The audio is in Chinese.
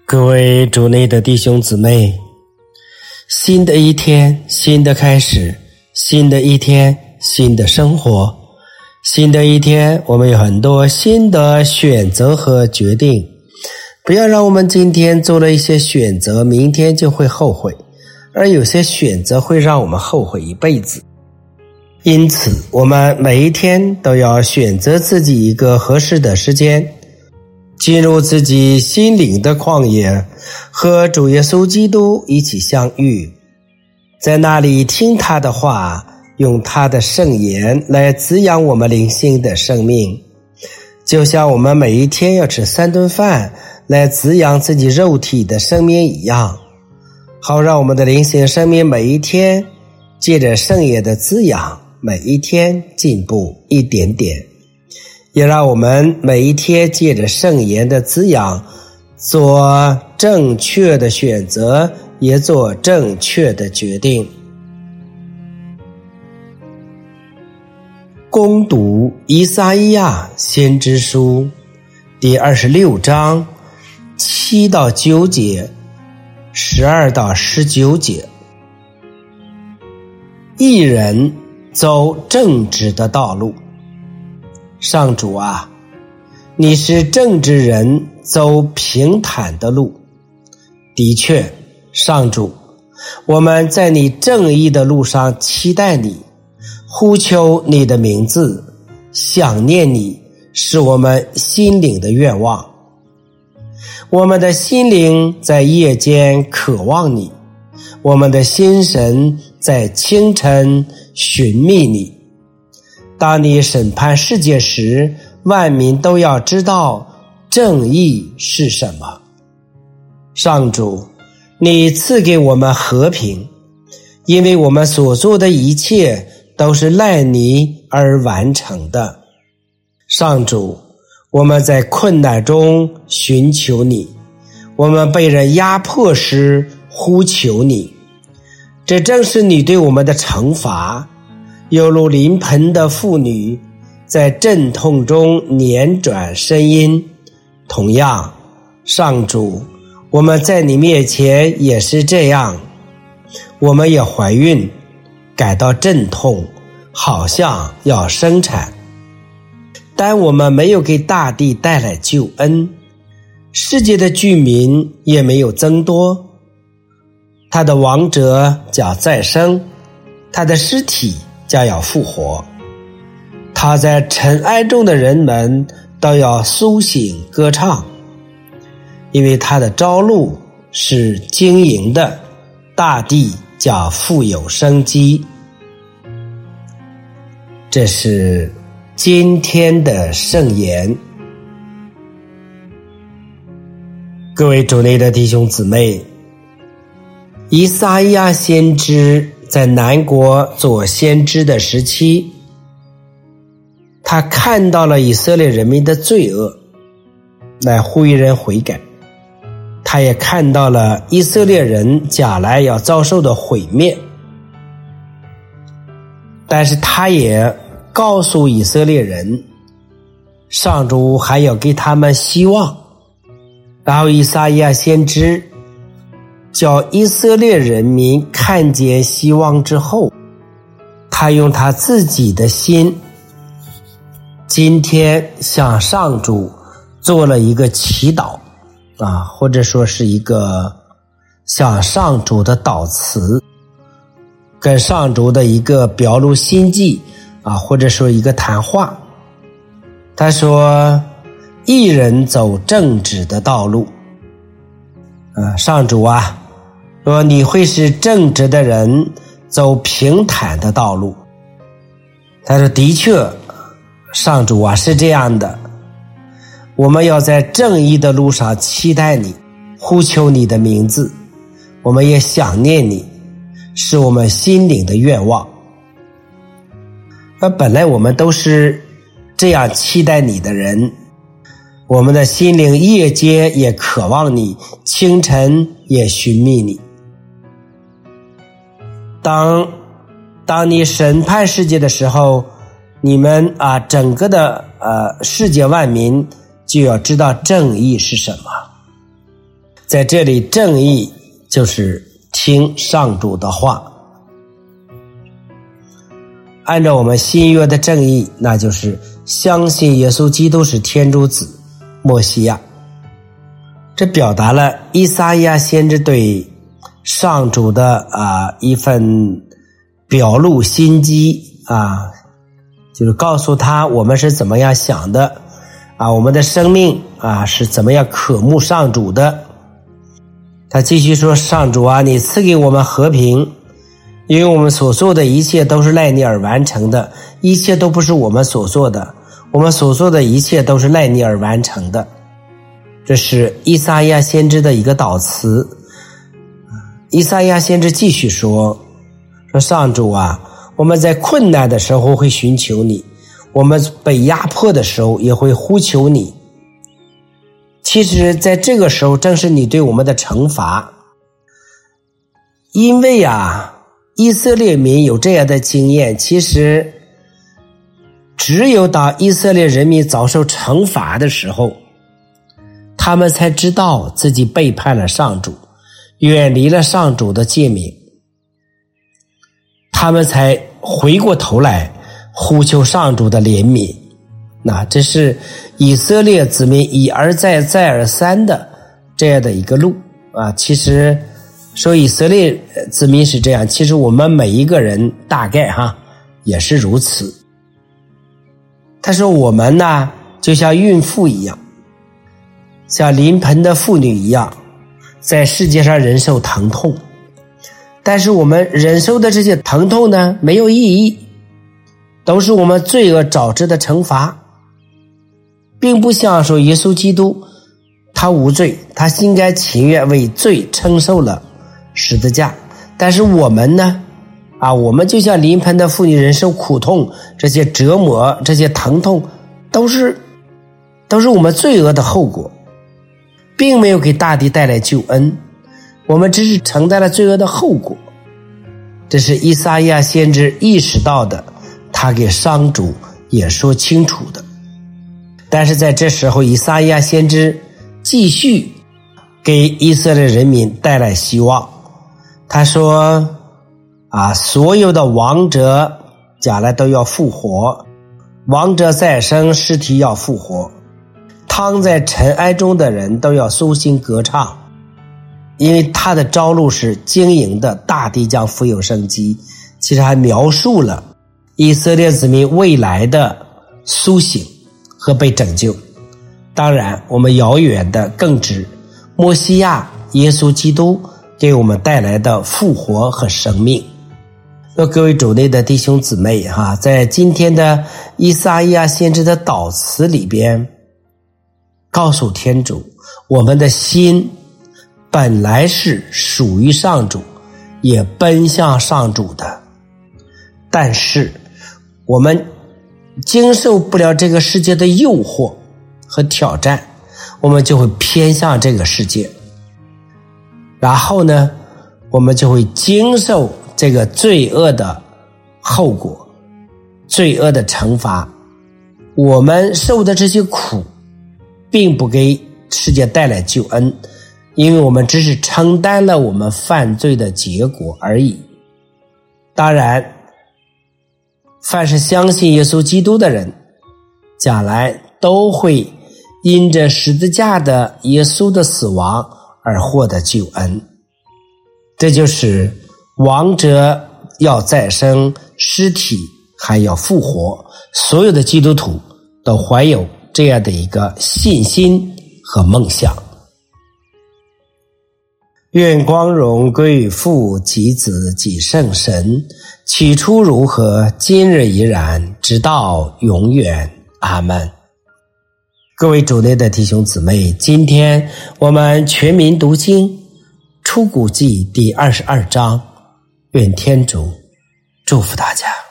各位主内的弟兄姊妹，新的一天，新的开始，新的一天，新的生活，新的一天，我们有很多新的选择和决定。不要让我们今天做了一些选择，明天就会后悔，而有些选择会让我们后悔一辈子。因此，我们每一天都要选择自己一个合适的时间，进入自己心灵的旷野，和主耶稣基督一起相遇，在那里听他的话，用他的圣言来滋养我们灵性的生命，就像我们每一天要吃3顿饭来滋养自己肉体的生命一样，好让我们的灵性生命每一天借着圣言的滋养，每一天进步一点点，也让我们每一天借着圣言的滋养，做正确的选择，也做正确的决定。攻读以赛亚先知书第26章7到9节，12到19节。义人走正直的道路。上主啊，你是正直人走平坦的路。的确，上主，我们在你正义的路上期待你，呼求你的名字，想念你，是我们心灵的愿望。我们的心灵在夜间渴望你，我们的心神在清晨寻觅你。当你审判世界时，万民都要知道正义是什么。上主，你赐给我们和平，因为我们所做的一切都是赖你而完成的。上主，我们在困难中寻求你，我们被人压迫时呼求你，这正是你对我们的惩罚，犹如临盆的妇女在阵痛中辗转呻吟。同样，上主，我们在你面前也是这样，我们也怀孕，感到阵痛，好像要生产，但我们没有给大地带来救恩，世界的居民也没有增多。他的王者将再生，他的尸体将要复活，他在尘埃中的人们都要苏醒歌唱，因为他的朝露是晶莹的，大地将富有生机。这是今天的圣言。各位主内的弟兄姊妹，以赛亚先知在南国做先知的时期，他看到了以色列人民的罪恶，来呼吁人悔改。他也看到了以色列人将来要遭受的毁灭，但是他也告诉以色列人，上主还要给他们希望。然后以赛亚先知叫以色列人民看见希望之后，他用他自己的心今天向上主做了一个祈祷或者说是一个向上主的祷词，跟上主的一个表露心迹或者说一个谈话。他说，义人走正直的道路。上主啊，说你会使正直的人走平坦的道路。他说，的确，上主啊，是这样的，我们要在正义的路上期待你，呼求你的名字，我们也想念你，是我们心灵的愿望。本来我们都是这样期待你的人，我们的心灵夜间也渴望你，清晨也寻觅你。当你审判世界的时候，你们整个的世界万民就要知道正义是什么。 在这里正义就是听上主的话，按照我们新约的正义，那就是相信耶稣基督是天主子默西亚。这表达了以赛亚先知对上主的一份表露心机就是告诉他我们是怎么样想的我们的生命是怎么样渴慕上主的。他继续说，上主你赐给我们和平，因为我们所做的一切都是赖你而完成的，一切都不是我们所做的，我们所做的一切都是赖你而完成的。这是以赛亚先知的一个祷词。以赛亚先知继续说上主我们在困难的时候会寻求你，我们被压迫的时候也会呼求你。其实在这个时候正是你对我们的惩罚，因为以色列民有这样的经验，其实只有当以色列人民遭受惩罚的时候，他们才知道自己背叛了上主，远离了上主的诫命，他们才回过头来呼求上主的怜悯。那这是以色列子民一而再再而三的这样的一个路其实说以色列子民是这样，其实我们每一个人大概也是如此。他说我们呢就像孕妇一样，像临盆的妇女一样，在世界上忍受疼痛，但是我们忍受的这些疼痛呢没有意义，都是我们罪恶导致的惩罚，并不像说耶稣基督他无罪，他心甘情愿为罪承受了十字架。但是我们呢我们就像临盆的妇女忍受苦痛，这些折磨这些疼痛都是我们罪恶的后果，并没有给大地带来救恩，我们只是承担了罪恶的后果。这是以赛亚先知意识到的，他给上主也说清楚的。但是在这时候，以赛亚先知继续给以色列人民带来希望。他说所有的亡者将来都要复活，亡者再生，尸体要复活，躺在尘埃中的人都要苏醒歌唱，因为他的朝露是晶莹的，大地将富有生机。其实还描述了以色列子民未来的苏醒和被拯救。当然我们遥远的更知默西亚耶稣基督给我们带来的复活和生命。各位主内的弟兄姊妹在今天的以赛亚先知的祷词里边，告诉天主我们的心本来是属于上主，也奔向上主的，但是我们经受不了这个世界的诱惑和挑战，我们就会偏向这个世界，然后呢我们就会经受这个罪恶的后果，罪恶的惩罚。我们受的这些苦并不给世界带来救恩，因为我们只是承担了我们犯罪的结果而已。当然凡是相信耶稣基督的人，将来都会因着十字架的耶稣的死亡而获得救恩。这就是亡者要再生，尸体还要复活，所有的基督徒都怀有这样的一个信心和梦想。愿光荣归于父及子及圣神，起初如何，今日依然，直到永远。阿们。各位主内的弟兄姊妹，今天我们全民读经出谷记第22章，愿天主祝福大家。